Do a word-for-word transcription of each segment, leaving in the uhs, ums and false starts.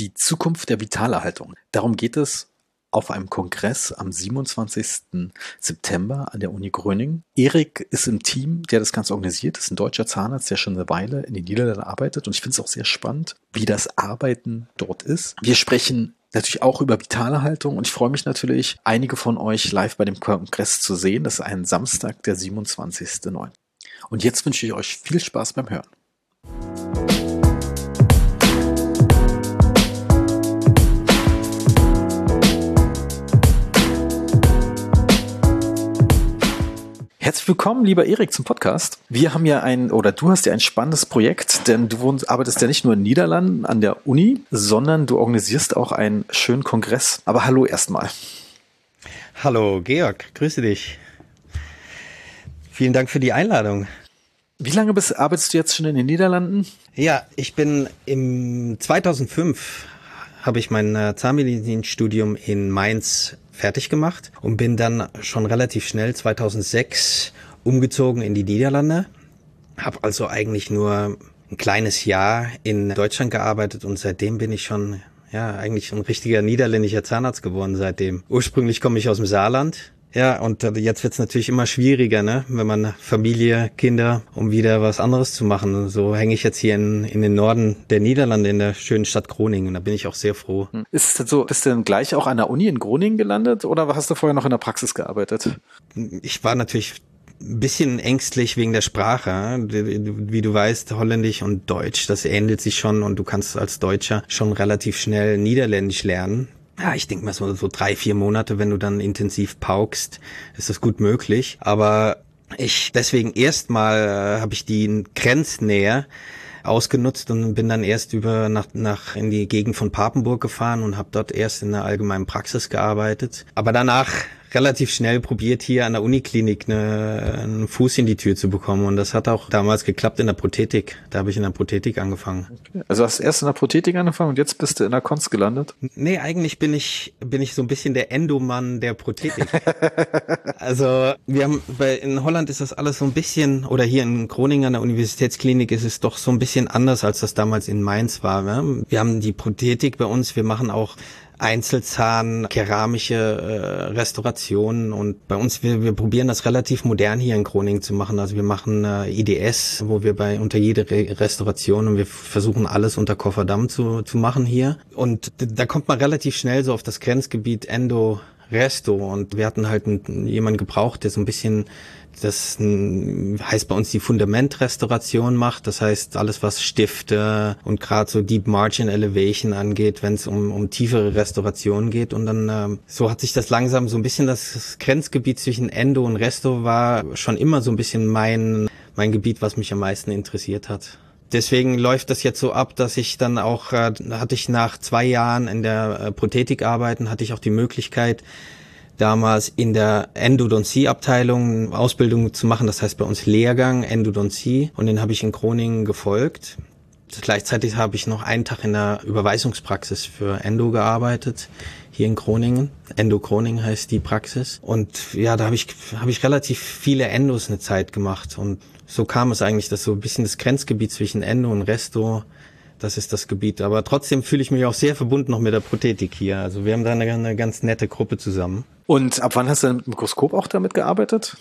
Die Zukunft der Vitalerhaltung. Darum geht es auf einem Kongress am siebenundzwanzigsten September an der Uni Groningen. Erik ist im Team, der das Ganze organisiert. Das ist ein deutscher Zahnarzt, der schon eine Weile in den Niederlanden arbeitet. Und ich finde es auch sehr spannend, wie das Arbeiten dort ist. Wir sprechen natürlich auch über Vitalerhaltung und ich freue mich natürlich, einige von euch live bei dem Kongress zu sehen. Das ist ein Samstag, der siebenundzwanzigsten neunten Und jetzt wünsche ich euch viel Spaß beim Hören. Herzlich willkommen, lieber Erik, zum Podcast. Wir haben ja ein, oder du hast ja ein spannendes Projekt, denn du wohnst, arbeitest ja nicht nur in den Niederlanden an der Uni, sondern du organisierst auch einen schönen Kongress. Aber hallo erstmal. Hallo Georg, grüße dich. Vielen Dank für die Einladung. Wie lange bist, arbeitest du jetzt schon in den Niederlanden? Ja, ich bin im zweitausendfünf habe ich mein Zahnmedizinstudium in Mainz fertig gemacht und bin dann schon relativ schnell zweitausendsechs umgezogen in die Niederlande. Habe also eigentlich nur ein kleines Jahr in Deutschland gearbeitet und seitdem bin ich schon ja eigentlich ein richtiger niederländischer Zahnarzt geworden seitdem. Ursprünglich komme ich aus dem Saarland. Ja, und jetzt wird's natürlich immer schwieriger, ne, wenn man Familie, Kinder, um wieder was anderes zu machen. So hänge ich jetzt hier in, in den Norden der Niederlande, in der schönen Stadt Groningen. Und da bin ich auch sehr froh. Ist es denn so, bist du denn gleich auch an der Uni in Groningen gelandet oder hast du vorher noch in der Praxis gearbeitet? Ich war natürlich ein bisschen ängstlich wegen der Sprache. Wie du weißt, Holländisch und Deutsch, das ähnelt sich schon und du kannst als Deutscher schon relativ schnell Niederländisch lernen. Ja, ich denke mal so, so drei, vier Monate, wenn du dann intensiv paukst, ist das gut möglich. Aber ich, deswegen erstmal äh, habe ich die Grenznähe ausgenutzt und bin dann erst über nach, nach in die Gegend von Papenburg gefahren und habe dort erst in der allgemeinen Praxis gearbeitet. Aber danach relativ schnell probiert, hier an der Uniklinik eine, einen Fuß in die Tür zu bekommen. Und das hat auch damals geklappt in der Prothetik. Da habe ich in der Prothetik angefangen. Okay. Also hast du erst in der Prothetik angefangen und jetzt bist du in der Konst gelandet? Nee, eigentlich bin ich bin ich so ein bisschen der Endomann der Prothetik. Also wir haben bei in Holland ist das alles so ein bisschen, oder hier in Groningen an der Universitätsklinik ist es doch so ein bisschen anders, als das damals in Mainz war. Ne? Wir haben die Prothetik bei uns, wir machen auch Einzelzahn, keramische äh, Restaurationen und bei uns, wir, wir probieren das relativ modern hier in Groningen zu machen. Also wir machen äh, I D S, wo wir bei unter jede Re- Restauration und wir versuchen alles unter Kofferdamm zu, zu machen hier. Und d- da kommt man relativ schnell so auf das Grenzgebiet Endo Resto und wir hatten halt einen, jemanden gebraucht, der so ein bisschen, das heißt bei uns die Fundamentrestauration macht, das heißt alles was Stifte und gerade so Deep Margin Elevation angeht, wenn es um um tiefere Restaurationen geht und dann äh, so hat sich das langsam so ein bisschen, das Grenzgebiet zwischen Endo und Resto war schon immer so ein bisschen mein mein Gebiet, was mich am meisten interessiert hat. Deswegen läuft das jetzt so ab, dass ich dann auch, äh, hatte ich nach zwei Jahren in der äh, Prothetik arbeiten, hatte ich auch die Möglichkeit, damals in der Endodontie-Abteilung Ausbildung zu machen. Das heißt bei uns Lehrgang Endodontie und den habe ich in Groningen gefolgt. Gleichzeitig habe ich noch einen Tag in der Überweisungspraxis für Endo gearbeitet, hier in Groningen. Endo Groningen heißt die Praxis. Und ja, da habe ich, habe ich relativ viele Endos eine Zeit gemacht und so kam es eigentlich, dass so ein bisschen das Grenzgebiet zwischen Endo und Resto, das ist das Gebiet. Aber trotzdem fühle ich mich auch sehr verbunden noch mit der Prothetik hier. Also wir haben da eine, eine ganz nette Gruppe zusammen. Und ab wann hast du mit dem Mikroskop auch damit gearbeitet?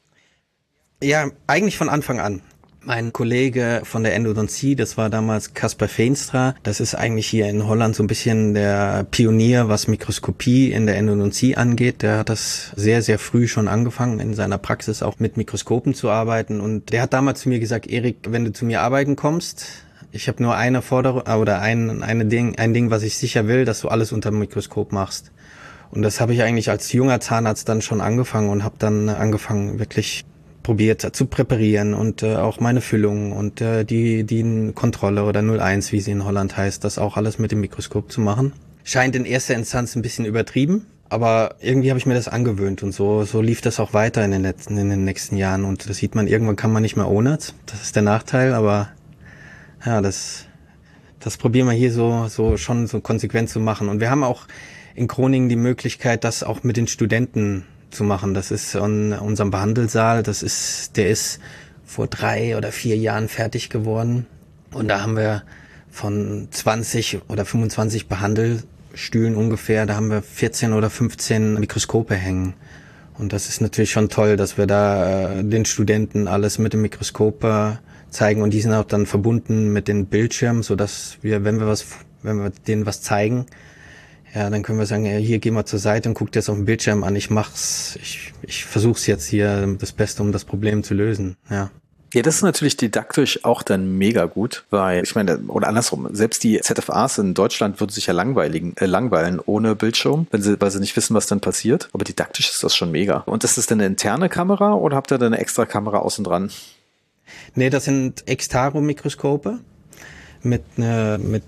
Ja, eigentlich von Anfang an. Mein Kollege von der Endodontie, das war damals Caspar Veenstra, das ist eigentlich hier in Holland so ein bisschen der Pionier, was Mikroskopie in der Endodontie angeht. Der hat das sehr, sehr früh schon angefangen, in seiner Praxis auch mit Mikroskopen zu arbeiten. Und der hat damals zu mir gesagt, Erik, wenn du zu mir arbeiten kommst, ich habe nur eine Forderung oder ein, eine Ding, ein Ding, was ich sicher will, dass du alles unter dem Mikroskop machst. Und das habe ich eigentlich als junger Zahnarzt dann schon angefangen und habe dann angefangen, wirklich probiert zu präparieren und äh, auch meine Füllung und äh, die die Kontrolle oder null eins, wie sie in Holland heißt, das auch alles mit dem Mikroskop zu machen. Scheint in erster Instanz ein bisschen übertrieben, aber irgendwie habe ich mir das angewöhnt und so so lief das auch weiter in den letzten in den nächsten Jahren und das sieht man, irgendwann kann man nicht mehr ohne. Das ist der Nachteil, aber ja, das das probieren wir hier so so schon so konsequent zu machen und wir haben auch in Groningen die Möglichkeit, das auch mit den Studenten zu machen. Das ist in unserem Behandelsaal, das ist, der ist vor drei oder vier Jahren fertig geworden. Und da haben wir von zwanzig oder fünfundzwanzig Behandelstühlen ungefähr, da haben wir vierzehn oder fünfzehn Mikroskope hängen. Und das ist natürlich schon toll, dass wir da äh, den Studenten alles mit dem Mikroskop äh, zeigen, und die sind auch dann verbunden mit den Bildschirmen, so dass wir, wenn wir was, wenn wir denen was zeigen, ja, dann können wir sagen, ja, hier geh mal zur Seite und guck dir das auf dem Bildschirm an. Ich mach's, ich ich versuch's jetzt hier das Beste, um das Problem zu lösen. Ja. Ja, das ist natürlich didaktisch auch dann mega gut, weil ich meine, oder andersrum, selbst die Z F As in Deutschland würden sich ja langweiligen, äh, langweilen ohne Bildschirm, wenn sie, weil sie nicht wissen, was dann passiert. Aber didaktisch ist das schon mega. Und ist das denn eine interne Kamera oder habt ihr da eine extra Kamera außen dran? Nee, das sind Extaro-Mikroskope mit äh, mit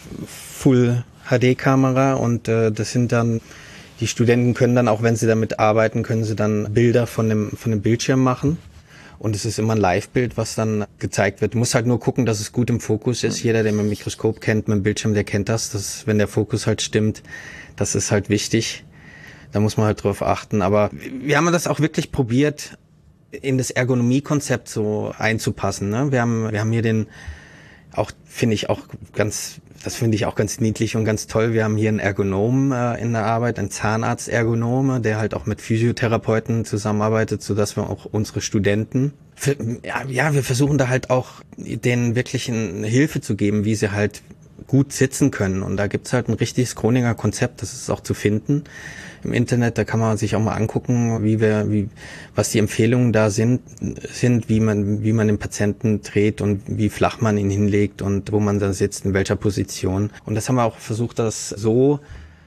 Full H D-Kamera, und äh, das sind dann, die Studenten können dann, auch wenn sie damit arbeiten, können sie dann Bilder von dem von dem Bildschirm machen. Und es ist immer ein Live-Bild, was dann gezeigt wird. Du musst halt nur gucken, dass es gut im Fokus ist. Jeder, der mit dem Mikroskop kennt, mit dem Bildschirm, der kennt das. Dass, wenn der Fokus halt stimmt, das ist halt wichtig. Da muss man halt drauf achten. Aber wir haben das auch wirklich probiert, in das Ergonomiekonzept so einzupassen. Ne? Wir haben, wir haben hier den, auch finde ich auch ganz, das finde ich auch ganz niedlich und ganz toll. Wir haben hier einen Ergonom äh, in der Arbeit, einen Zahnarzt-Ergonome, der halt auch mit Physiotherapeuten zusammenarbeitet, sodass wir auch unsere Studenten, für, ja, ja, wir versuchen da halt auch denen wirklich eine Hilfe zu geben, wie sie halt gut sitzen können. Und da gibt's halt ein richtiges Groninger Konzept, das ist auch zu finden im Internet. Da kann man sich auch mal angucken, wie wir, wie, was die Empfehlungen da sind, sind, wie man, wie man den Patienten dreht und wie flach man ihn hinlegt und wo man da sitzt, in welcher Position. Und das haben wir auch versucht, das so,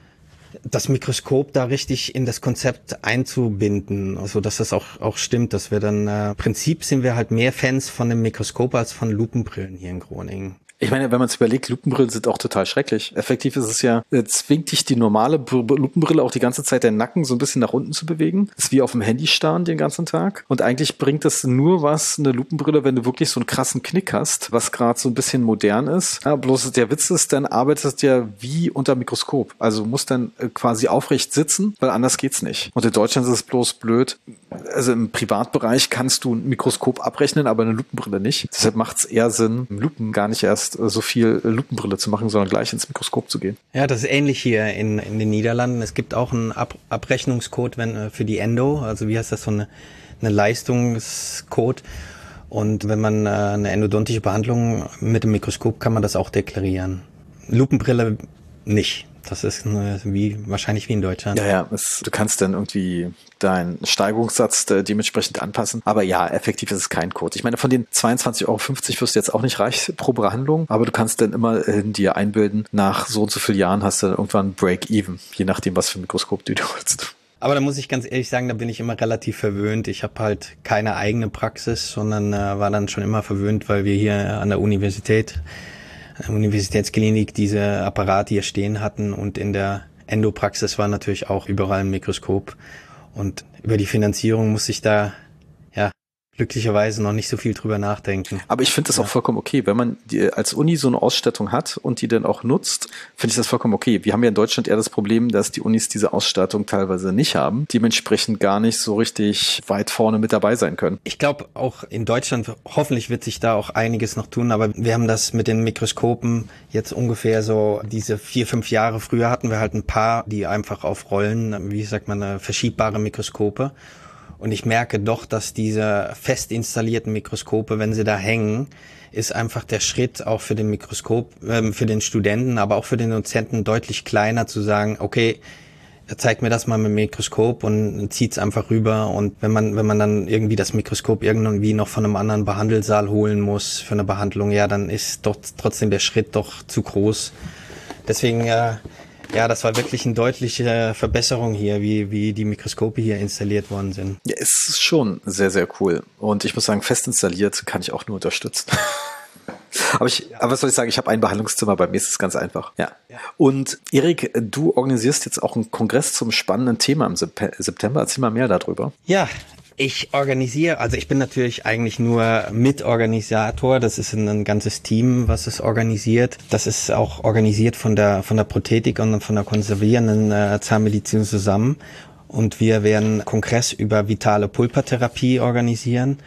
das Mikroskop da richtig in das Konzept einzubinden, also dass das auch auch stimmt, dass wir dann, äh, im Prinzip sind wir halt mehr Fans von dem Mikroskop als von Lupenbrillen hier in Groningen. Ich meine, wenn man es überlegt, Lupenbrillen sind auch total schrecklich. Effektiv ist es ja, äh, zwingt dich die normale B- Lupenbrille auch die ganze Zeit den Nacken so ein bisschen nach unten zu bewegen. Das ist wie auf dem Handy starren den ganzen Tag. Und eigentlich bringt das nur was, eine Lupenbrille, wenn du wirklich so einen krassen Knick hast, was gerade so ein bisschen modern ist. Ja, bloß der Witz ist, dann arbeitest du ja wie unter Mikroskop. Also du musst dann äh, quasi aufrecht sitzen, weil anders geht's nicht. Und in Deutschland ist es bloß blöd. Also im Privatbereich kannst du ein Mikroskop abrechnen, aber eine Lupenbrille nicht. Deshalb macht es eher Sinn, im Lupen gar nicht erst so viel Lupenbrille zu machen, sondern gleich ins Mikroskop zu gehen. Ja, das ist ähnlich hier in, in den Niederlanden. Es gibt auch einen Ab- Abrechnungscode wenn, für die Endo, also wie heißt das, so eine, eine Leistungscode. Und wenn man äh, eine endodontische Behandlung mit dem Mikroskop, kann man das auch deklarieren. Lupenbrille nicht. Das ist eine, wie wahrscheinlich wie in Deutschland. Ja, ja, es, du kannst dann irgendwie deinen Steigungssatz äh, dementsprechend anpassen. Aber ja, effektiv ist es kein Code. Ich meine, von den zweiundzwanzig Euro fünfzig wirst du jetzt auch nicht reich pro Behandlung, aber du kannst dann immer äh, dir einbilden, nach so und so vielen Jahren hast du dann irgendwann Break-Even, je nachdem, was für ein Mikroskop du dir holst. Aber da muss ich ganz ehrlich sagen, da bin ich immer relativ verwöhnt. Ich habe halt keine eigene Praxis, sondern äh, war dann schon immer verwöhnt, weil wir hier an der Universität Universitätsklinik diese Apparate hier stehen hatten, und in der Endopraxis war natürlich auch überall ein Mikroskop, und über die Finanzierung muss ich da ja glücklicherweise noch nicht so viel drüber nachdenken. Aber ich finde das ja auch vollkommen okay, wenn man die, als Uni so eine Ausstattung hat und die dann auch nutzt, finde ich das vollkommen okay. Wir haben ja in Deutschland eher das Problem, dass die Unis diese Ausstattung teilweise nicht haben, dementsprechend gar nicht so richtig weit vorne mit dabei sein können. Ich glaube, auch in Deutschland, hoffentlich wird sich da auch einiges noch tun, aber wir haben das mit den Mikroskopen jetzt ungefähr so diese vier, fünf Jahre. Früher hatten wir halt ein paar, die einfach auf Rollen, wie sagt man, verschiebbare Mikroskope. Und ich merke doch, dass diese fest installierten Mikroskope, wenn sie da hängen, ist einfach der Schritt auch für den Mikroskop, äh, für den Studenten, aber auch für den Dozenten deutlich kleiner, zu sagen, okay, zeigt mir das mal mit dem Mikroskop und zieht's einfach rüber. Und wenn man, wenn man dann irgendwie das Mikroskop irgendwie noch von einem anderen Behandelsaal holen muss für eine Behandlung, ja, dann ist doch trotzdem der Schritt doch zu groß. Deswegen, ja, Ja, das war wirklich eine deutliche Verbesserung hier, wie wie die Mikroskope hier installiert worden sind. Ja, es ist schon sehr, sehr cool. Und ich muss sagen, fest installiert kann ich auch nur unterstützen. Aber ich, aber was soll ich sagen, ich habe ein Behandlungszimmer, bei mir ist es ganz einfach. Ja. Und Erik, du organisierst jetzt auch einen Kongress zum spannenden Thema im September. Erzähl mal mehr darüber. Ja, ich organisiere, also ich bin natürlich eigentlich nur Mitorganisator. Das ist ein, ein ganzes Team, was es organisiert. Das ist auch organisiert von der von der Prothetik und von der konservierenden äh, Zahnmedizin zusammen. Und wir werden einen Kongress über vitale Pulpertherapie organisieren.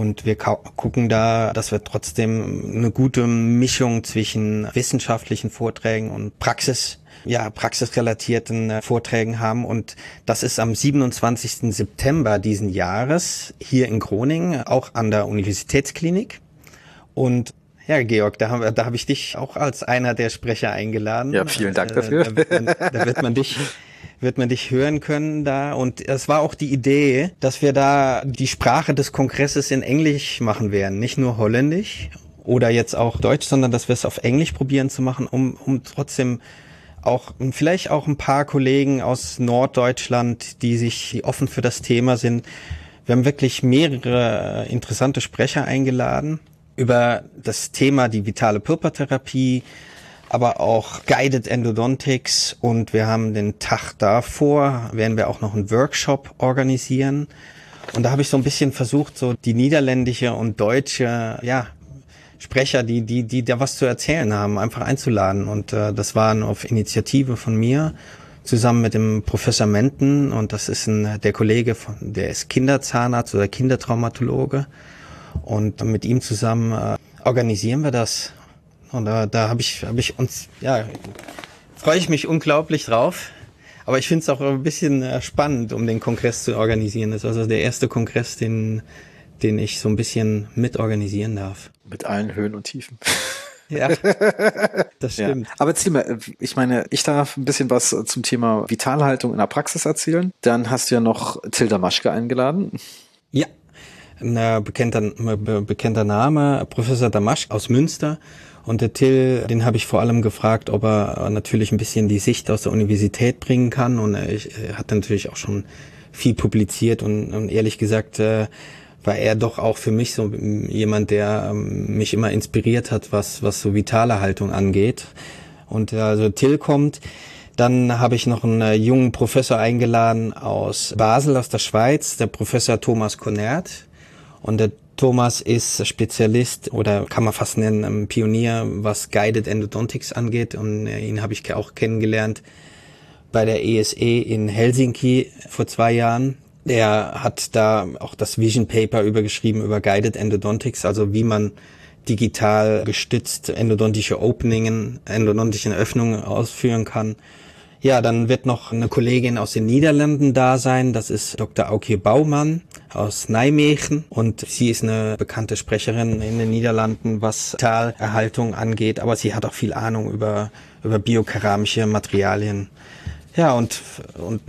Und wir gucken da, dass wir trotzdem eine gute Mischung zwischen wissenschaftlichen Vorträgen und Praxis, ja, praxisrelatierten Vorträgen haben. Und das ist am siebenundzwanzigsten September diesen Jahres hier in Groningen, auch an der Universitätsklinik. Und ja, Georg, da haben wir, da habe ich dich auch als einer der Sprecher eingeladen. Ja, vielen Dank dafür. Da wird man, da wird man dich wird man dich hören können da. Und es war auch die Idee, dass wir da die Sprache des Kongresses in Englisch machen werden, nicht nur Holländisch oder jetzt auch Deutsch, sondern dass wir es auf Englisch probieren zu machen, um, um trotzdem auch, vielleicht auch ein paar Kollegen aus Norddeutschland, die sich die offen für das Thema sind. Wir haben wirklich mehrere interessante Sprecher eingeladen über das Thema die vitale Pulpertherapie, aber auch Guided Endodontics, und wir haben den Tag davor, werden wir auch noch einen Workshop organisieren, und da habe ich so ein bisschen versucht, so die niederländische und deutsche, ja, Sprecher, die die die da was zu erzählen haben, einfach einzuladen, und äh, das war auf Initiative von mir zusammen mit dem Professor Menten, und das ist ein der Kollege von, der ist Kinderzahnarzt oder Kindertraumatologe, und mit ihm zusammen äh, organisieren wir das. Und da, da habe ich, habe ich uns, ja, freue ich mich unglaublich drauf. Aber ich finde es auch ein bisschen äh, spannend, um den Kongress zu organisieren. Das ist also der erste Kongress, den, den ich so ein bisschen mitorganisieren darf. Mit allen Höhen und Tiefen. Ja, das stimmt. Ja. Aber erzähl mal, ich meine, ich darf ein bisschen was zum Thema Vitalhaltung in der Praxis erzählen. Dann hast du ja noch Till Damaschke eingeladen. Ja. Ein bekannter, bekannter Name, Professor Damaschke aus Münster. Und der Till, den habe ich vor allem gefragt, ob er natürlich ein bisschen die Sicht aus der Universität bringen kann. Und er, er hat natürlich auch schon viel publiziert. Und, und ehrlich gesagt äh, war er doch auch für mich so jemand, der ähm, mich immer inspiriert hat, was was so vitale Haltung angeht. Und also Till kommt. Dann habe ich noch einen äh, jungen Professor eingeladen aus Basel, aus der Schweiz, der Professor Thomas Konert. Und der Thomas ist Spezialist oder kann man fast nennen, ein Pionier, was Guided Endodontics angeht. Und ihn habe ich auch kennengelernt bei der E S E in Helsinki vor zwei Jahren. Der hat da auch das Vision Paper übergeschrieben über Guided Endodontics, also wie man digital gestützt endodontische Openingen, endodontischen Öffnungen ausführen kann. Ja, dann wird noch eine Kollegin aus den Niederlanden da sein. Das ist Doktor Aukje Bouwman aus Nijmegen. Und sie ist eine bekannte Sprecherin in den Niederlanden, was Vitalerhaltung angeht. Aber sie hat auch viel Ahnung über, über biokeramische Materialien. Ja, und, und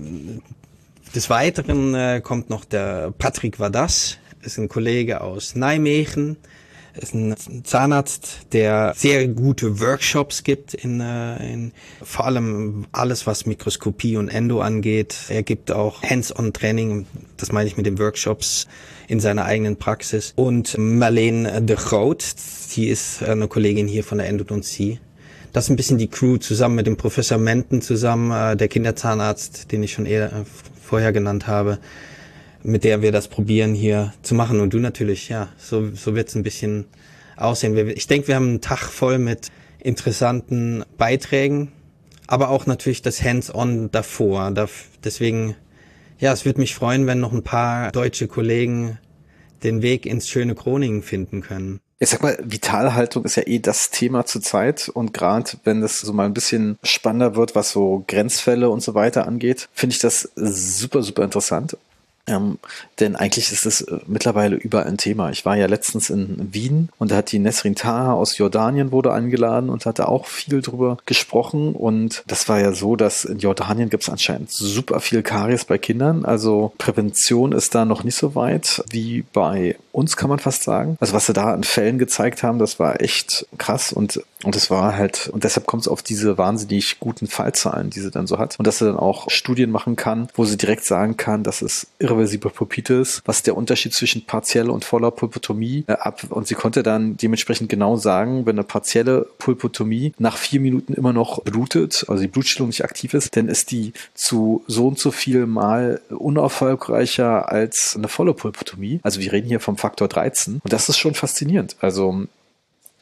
des Weiteren äh, kommt noch der Patrick Wadas. Ist ein Kollege aus Nijmegen. Ist ein Zahnarzt, der sehr gute Workshops gibt in, in vor allem alles, was Mikroskopie und Endo angeht. Er gibt auch Hands-on-Training, das meine ich mit den Workshops, in seiner eigenen Praxis. Und Marleen de Groot, die ist eine Kollegin hier von der Endodontie. Das ist ein bisschen die Crew zusammen mit dem Professor Menten zusammen, der Kinderzahnarzt, den ich schon eher vorher genannt habe, mit der wir das probieren hier zu machen. Und du natürlich, ja, so so wird's ein bisschen aussehen. Ich denke, wir haben einen Tag voll mit interessanten Beiträgen, aber auch natürlich das Hands-on davor. Deswegen, ja, es würde mich freuen, wenn noch ein paar deutsche Kollegen den Weg ins schöne Groningen finden können. Ich sag mal, Vitalhaltung ist ja eh das Thema zurzeit, und gerade wenn das so mal ein bisschen spannender wird, was so Grenzfälle und so weiter angeht, finde ich das super, super interessant. Ähm, denn eigentlich ist es äh, mittlerweile überall ein Thema. Ich war ja letztens in Wien, und da hat die Nesrin Taha aus Jordanien wurde eingeladen und hatte auch viel drüber gesprochen, und das war ja so, dass in Jordanien gibt es anscheinend super viel Karies bei Kindern, also Prävention ist da noch nicht so weit wie bei uns, kann man fast sagen. Also was sie da an Fällen gezeigt haben, das war echt krass, und und es war halt, und deshalb kommt es auf diese wahnsinnig guten Fallzahlen, die sie dann so hat, und dass sie dann auch Studien machen kann, wo sie direkt sagen kann, dass es irreversible Pulpitis, was der Unterschied zwischen partieller und voller Pulpotomie äh, ab, und sie konnte dann dementsprechend genau sagen, wenn eine partielle Pulpotomie nach vier Minuten immer noch blutet, also die Blutstillung nicht aktiv ist, dann ist die zu so und so viel Mal unerfolgreicher als eine volle Pulpotomie. Also wir reden hier vom Faktor dreizehn, und das ist schon faszinierend. Also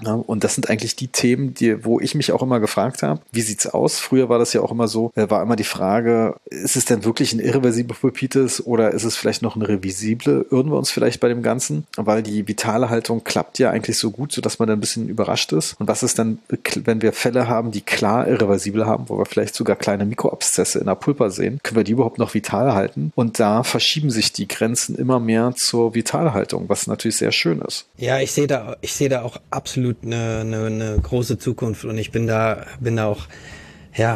Ja, und das sind eigentlich die Themen, die, wo ich mich auch immer gefragt habe, wie sieht's aus? Früher war das ja auch immer so, war immer die Frage, ist es denn wirklich ein irreversible Pulpitis oder ist es vielleicht noch eine revisible? Irren wir uns vielleicht bei dem Ganzen? Weil die vitale Haltung klappt ja eigentlich so gut, sodass man dann ein bisschen überrascht ist. Und was ist dann, wenn wir Fälle haben, die klar irreversibel haben, wo wir vielleicht sogar kleine Mikroabszesse in der Pulpa sehen, können wir die überhaupt noch vital halten? Und da verschieben sich die Grenzen immer mehr zur Vitalhaltung, was natürlich sehr schön ist. Ja, ich sehe da, ich sehe da auch absolut eine, eine, eine große Zukunft und ich bin da, bin da auch, ja,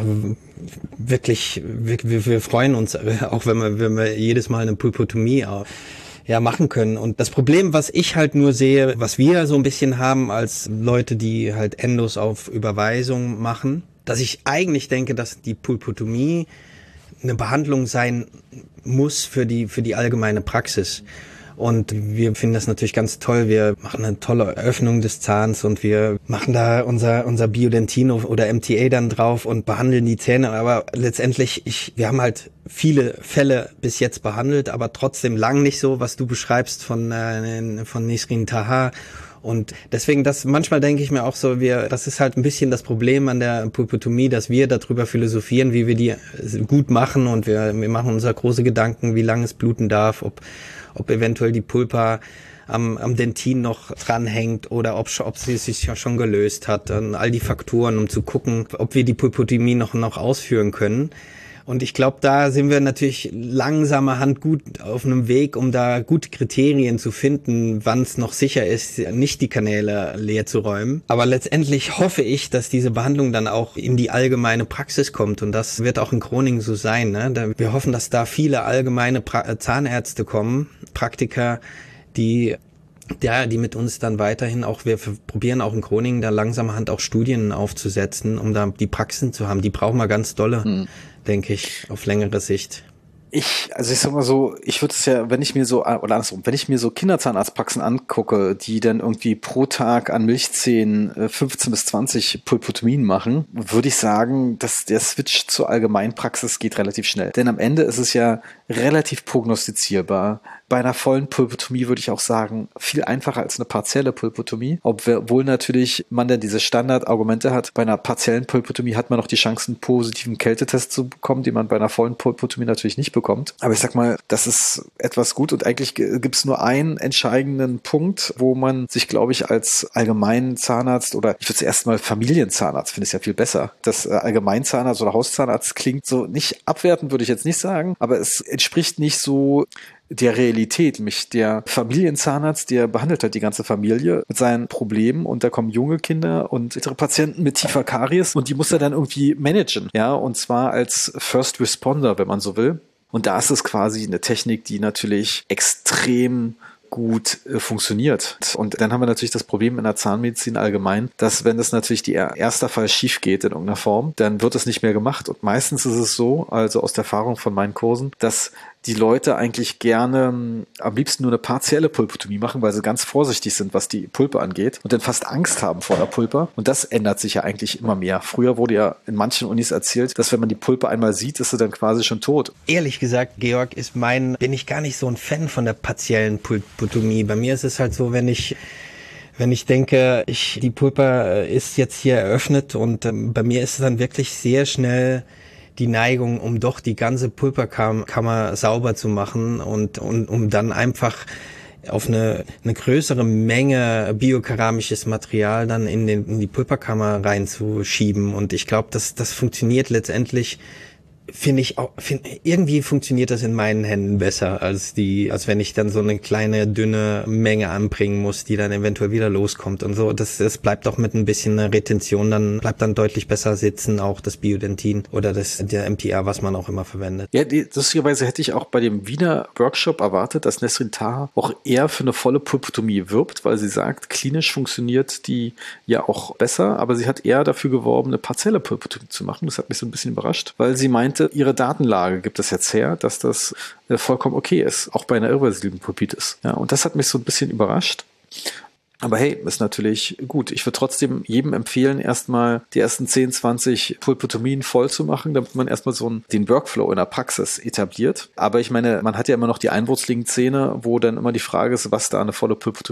wirklich, wir, wir freuen uns, auch wenn wir, wenn wir jedes Mal eine Pulpotomie auch ja, machen können. Und das Problem, was ich halt nur sehe, was wir so ein bisschen haben als Leute, die halt Endos auf Überweisung machen, dass ich eigentlich denke, dass die Pulpotomie eine Behandlung sein muss für die, für die allgemeine Praxis. Und wir finden das natürlich ganz toll. Wir machen eine tolle Öffnung des Zahns und wir machen da unser unser Biodentin oder M T A dann drauf und behandeln die Zähne. Aber letztendlich, ich, wir haben halt viele Fälle bis jetzt behandelt, aber trotzdem lang nicht so, was du beschreibst von äh, von Nesrin Taha. Und deswegen, das manchmal denke ich mir auch so, wir, das ist halt ein bisschen das Problem an der Pulpotomie, dass wir darüber philosophieren, wie wir die gut machen und wir, wir machen uns große Gedanken, wie lange es bluten darf, ob ob eventuell die Pulpa am, am Dentin noch dranhängt oder ob, ob sie sich schon gelöst hat. Und all die Faktoren, um zu gucken, ob wir die Pulpotomie noch, noch ausführen können. Und ich glaube, da sind wir natürlich langsamerhand gut auf einem Weg, um da gute Kriterien zu finden, wann es noch sicher ist, nicht die Kanäle leer zu räumen. Aber letztendlich hoffe ich, dass diese Behandlung dann auch in die allgemeine Praxis kommt. Und das wird auch in Groningen so sein. Ne? Wir hoffen, dass da viele allgemeine pra- Zahnärzte kommen, Praktiker, die Ja, die mit uns dann weiterhin auch, wir probieren auch in Groningen da langsamerhand auch Studien aufzusetzen, um da die Praxen zu haben. Die brauchen wir ganz dolle, hm. denke ich, auf längere Sicht. Ich, also ich sag mal so, ich würde es ja, wenn ich mir so, oder andersrum, wenn ich mir so Kinderzahnarztpraxen angucke, die dann irgendwie pro Tag an Milchzähnen fünfzehn bis zwanzig Pulpotomien machen, würde ich sagen, dass der Switch zur Allgemeinpraxis geht relativ schnell. Denn am Ende ist es ja relativ prognostizierbar. Bei einer vollen Pulpotomie würde ich auch sagen, viel einfacher als eine partielle Pulpotomie. Obwohl natürlich man dann diese Standardargumente hat. Bei einer partiellen Pulpotomie hat man noch die Chance, einen positiven Kältetest zu bekommen, den man bei einer vollen Pulpotomie natürlich nicht bekommt. Aber ich sag mal, das ist etwas gut und eigentlich gibt es nur einen entscheidenden Punkt, wo man sich, glaube ich, als allgemeinen Zahnarzt oder ich würde es erstmal Familienzahnarzt, finde ich ja viel besser. Das Allgemeinzahnarzt oder Hauszahnarzt klingt so nicht abwertend, würde ich jetzt nicht sagen, aber es entspricht nicht so der Realität, mich der Familienzahnarzt, der behandelt halt die ganze Familie mit seinen Problemen und da kommen junge Kinder und ältere Patienten mit tiefer Karies und die muss er dann irgendwie managen, ja, und zwar als First Responder, wenn man so will. Und da ist es quasi eine Technik, die natürlich extrem gut äh, funktioniert. Und dann haben wir natürlich das Problem in der Zahnmedizin allgemein, dass wenn das natürlich die erster Fall schief geht in irgendeiner Form, dann wird es nicht mehr gemacht. Und meistens ist es so, also aus der Erfahrung von meinen Kursen, dass die Leute eigentlich gerne m, am liebsten nur eine partielle Pulpotomie machen, weil sie ganz vorsichtig sind, was die Pulpe angeht und dann fast Angst haben vor der Pulpe. Und das ändert sich ja eigentlich immer mehr. Früher wurde ja in manchen Unis erzählt, dass wenn man die Pulpe einmal sieht, ist sie dann quasi schon tot. Ehrlich gesagt, Georg, ist mein, bin ich gar nicht so ein Fan von der partiellen Pulpotomie. Bei mir ist es halt so, wenn ich Wenn ich denke, ich, die Pulpa ist jetzt hier eröffnet und ähm, bei mir ist es dann wirklich sehr schnell die Neigung, um doch die ganze Pulperkammer sauber zu machen und, und um dann einfach auf eine, eine größere Menge biokeramisches Material dann in, den, in die Pulperkammer reinzuschieben. Und ich glaube, das, das funktioniert letztendlich, finde ich auch, find, irgendwie funktioniert das in meinen Händen besser, als die, als wenn ich dann so eine kleine, dünne Menge anbringen muss, die dann eventuell wieder loskommt und so. Das, das bleibt auch mit ein bisschen Retention, dann bleibt dann deutlich besser sitzen, auch das Biodentin oder das, der M T A, was man auch immer verwendet. Ja, die, lustigerweise hätte ich auch bei dem Wiener Workshop erwartet, dass Nesrin Taha auch eher für eine volle Pulpotomie wirbt, weil sie sagt, klinisch funktioniert die ja auch besser, aber sie hat eher dafür geworben, eine partielle Pulpotomie zu machen. Das hat mich so ein bisschen überrascht, weil sie meinte, ihre Datenlage gibt es jetzt her, dass das äh, vollkommen okay ist, auch bei einer irreversiblen Pulpitis. Ja, und das hat mich so ein bisschen überrascht. Aber hey, ist natürlich gut. Ich würde trotzdem jedem empfehlen, erstmal die ersten zehn, zwanzig Pulpotomien voll zu machen, damit man erstmal so einen, den Workflow in der Praxis etabliert. Aber ich meine, man hat ja immer noch die einwurzligen Zähne, wo dann immer die Frage ist, was da eine volle Pulpotomie?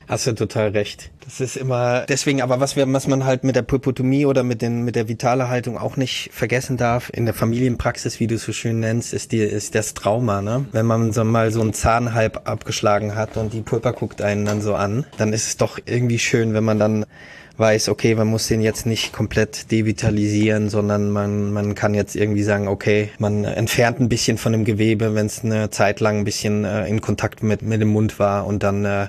Hast du total recht. Das ist immer deswegen, aber was wir, was man halt mit der Pulpotomie oder mit den, mit der Vitale-Haltung auch nicht vergessen darf, in der Familienpraxis, wie du es so schön nennst, ist die, ist das Trauma, ne? Wenn man so mal so einen Zahn halb abgeschlagen hat und die Pulpa guckt einen dann so an, dann ist es doch irgendwie schön, wenn man dann weiß, okay, man muss den jetzt nicht komplett devitalisieren, sondern man man kann jetzt irgendwie sagen, okay, man entfernt ein bisschen von dem Gewebe, wenn es eine Zeit lang ein bisschen äh, in Kontakt mit mit dem Mund war und dann äh,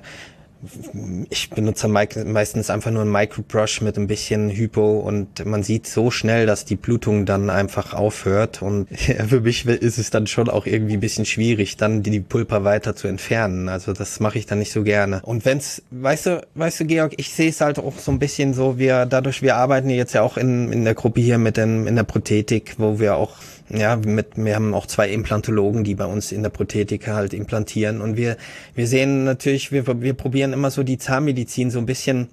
ich benutze meistens einfach nur einen Microbrush mit ein bisschen Hypo und man sieht so schnell, dass die Blutung dann einfach aufhört und für mich ist es dann schon auch irgendwie ein bisschen schwierig, dann die Pulpa weiter zu entfernen. Also das mache ich dann nicht so gerne. Und wenn's, weißt du, weißt du, Georg, ich sehe es halt auch so ein bisschen so, wir dadurch, wir arbeiten jetzt ja auch in in der Gruppe hier mit den, in der Prothetik, wo wir auch ja, mit, wir haben auch zwei Implantologen, die bei uns in der Prothetik halt implantieren und wir, wir sehen natürlich, wir, wir probieren immer so die Zahnmedizin so ein bisschen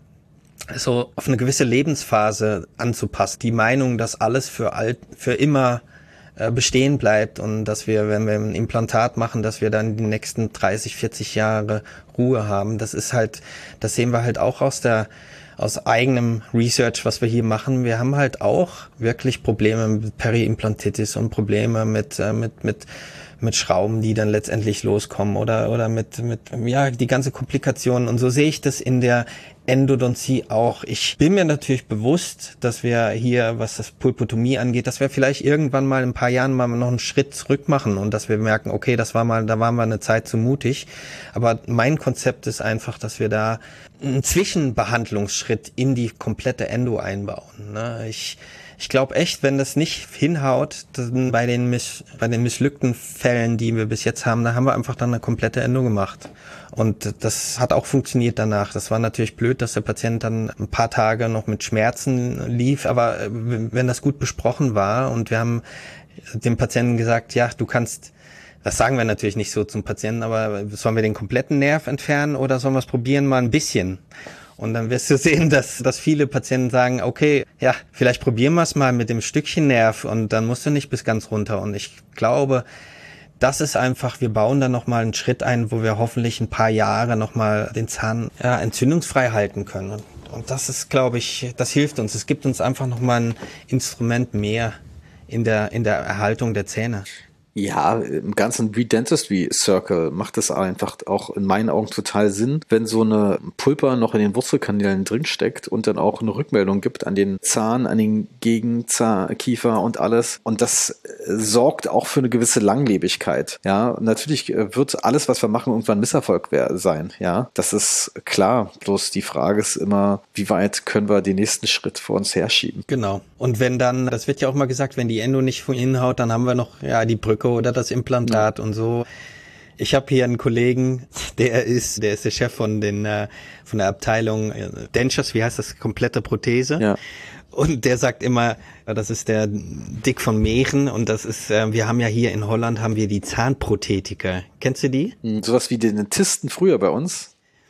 so auf eine gewisse Lebensphase anzupassen. Die Meinung, dass alles für alt, für immer äh, bestehen bleibt und dass wir, wenn wir ein Implantat machen, dass wir dann die nächsten dreißig, vierzig Jahre Ruhe haben. Das ist halt, das sehen wir halt auch aus der aus eigenem Research, was wir hier machen. Wir haben halt auch wirklich Probleme mit Periimplantitis und Probleme mit äh, mit mit mit Schrauben, die dann letztendlich loskommen oder oder mit mit ja die ganze Komplikation. Und so sehe ich das in der Endodontie auch. Ich bin mir natürlich bewusst, dass wir hier, was das Pulpotomie angeht, dass wir vielleicht irgendwann mal in ein paar Jahren mal noch einen Schritt zurück machen und dass wir merken, okay, das war mal, da waren wir eine Zeit zu mutig. Aber mein Konzept ist einfach, dass wir da einen Zwischenbehandlungsschritt in die komplette Endo einbauen. Ne? Ich Ich glaube echt, wenn das nicht hinhaut, dann bei den miss, bei den missglückten Fällen, die wir bis jetzt haben, da haben wir einfach dann eine komplette Endo gemacht. Und das hat auch funktioniert danach. Das war natürlich blöd, dass der Patient dann ein paar Tage noch mit Schmerzen lief, aber wenn das gut besprochen war und wir haben dem Patienten gesagt, ja, du kannst, das sagen wir natürlich nicht so zum Patienten, aber sollen wir den kompletten Nerv entfernen oder sollen wir es probieren, mal ein bisschen? Und dann wirst du sehen, dass, dass viele Patienten sagen, okay, ja, vielleicht probieren wir es mal mit dem Stückchen Nerv und dann musst du nicht bis ganz runter. Und ich glaube, das ist einfach, wir bauen da nochmal einen Schritt ein, wo wir hoffentlich ein paar Jahre nochmal den Zahn ja, entzündungsfrei halten können. Und, und das ist, glaube ich, das hilft uns. Es gibt uns einfach nochmal ein Instrument mehr in der, in der Erhaltung der Zähne. Ja, im ganzen Redentistry Circle macht es einfach auch in meinen Augen total Sinn, wenn so eine Pulpa noch in den Wurzelkanälen drin steckt und dann auch eine Rückmeldung gibt an den Zahn, an den Gegenzahnkiefer und alles. Und das sorgt auch für eine gewisse Langlebigkeit. Ja, natürlich wird alles, was wir machen, irgendwann Misserfolg sein. Ja, das ist klar. Bloß die Frage ist immer, wie weit können wir den nächsten Schritt vor uns herschieben? Genau. Und wenn dann, das wird ja auch mal gesagt, wenn die Endo nicht von innen haut, dann haben wir noch ja die Brücke oder das Implantat ja. Und so. Ich habe hier einen Kollegen, der ist, der ist der Chef von den äh, von der Abteilung äh, Dentures, wie heißt das, komplette Prothese. Ja. Und der sagt immer, das ist der Dick von Meeren und das ist, äh, wir haben ja hier in Holland haben wir die Zahnprothetiker. Kennst du die? Sowas wie die Dentisten früher bei uns.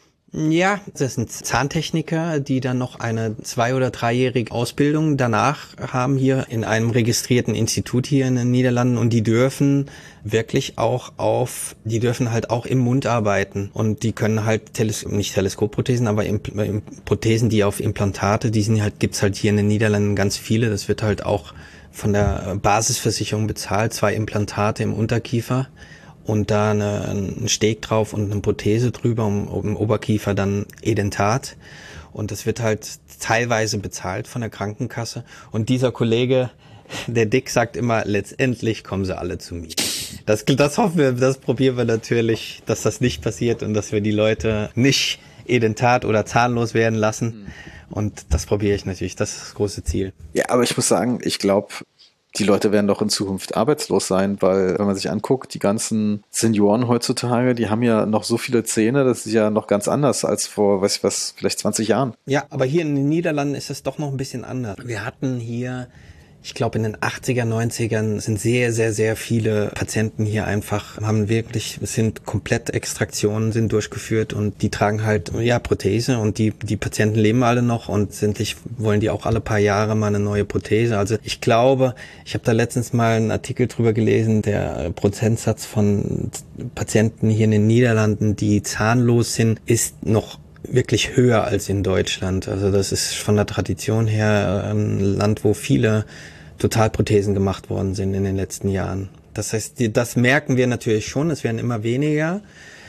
Ja, das sind Zahntechniker, die dann noch eine zwei- oder dreijährige Ausbildung danach haben hier in einem registrierten Institut hier in den Niederlanden und die dürfen wirklich auch auf, die dürfen halt auch im Mund arbeiten und die können halt, Teles- nicht Teleskopprothesen, aber Impl- Prothesen, die auf Implantate, die sind halt, gibt's halt hier in den Niederlanden ganz viele, das wird halt auch von der Basisversicherung bezahlt, zwei Implantate im Unterkiefer. Und da eine, ein Steg drauf und eine Prothese drüber, um, um im Oberkiefer dann Edentat. Und das wird halt teilweise bezahlt von der Krankenkasse. Und dieser Kollege, der Dick, sagt immer, letztendlich kommen sie alle zu mir. Das, das hoffen wir, das probieren wir natürlich, dass das nicht passiert und dass wir die Leute nicht Edentat oder zahnlos werden lassen. Und das probiere ich natürlich, das ist das große Ziel. Ja, aber ich muss sagen, ich glaube, die Leute werden doch in Zukunft arbeitslos sein, weil wenn man sich anguckt, die ganzen Senioren heutzutage, die haben ja noch so viele Zähne, das ist ja noch ganz anders als vor, weiß ich was, vielleicht zwanzig Jahren. Ja, aber hier in den Niederlanden ist es doch noch ein bisschen anders. Wir hatten hier, ich glaube in den achtziger, neunzigern sind sehr, sehr, sehr viele Patienten hier einfach, haben wirklich, es sind komplett Extraktionen sind durchgeführt und die tragen halt, ja, Prothese und die, die Patienten leben alle noch und sind, ich, wollen die auch alle paar Jahre mal eine neue Prothese. Also ich glaube, ich habe da letztens mal einen Artikel drüber gelesen, der Prozentsatz von Patienten hier in den Niederlanden, die zahnlos sind, ist noch wirklich höher als in Deutschland. Also das ist von der Tradition her ein Land, wo viele Totalprothesen gemacht worden sind in den letzten Jahren. Das heißt, das merken wir natürlich schon, es werden immer weniger,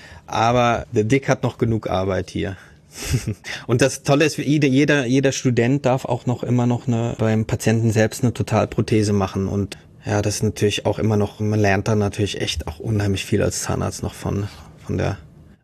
aber der Dick hat noch genug Arbeit hier. Und das Tolle ist, jeder, jeder Student darf auch noch immer noch eine, beim Patienten selbst eine Totalprothese machen. Und ja, das ist natürlich auch immer noch, man lernt dann natürlich echt auch unheimlich viel als Zahnarzt noch von, von der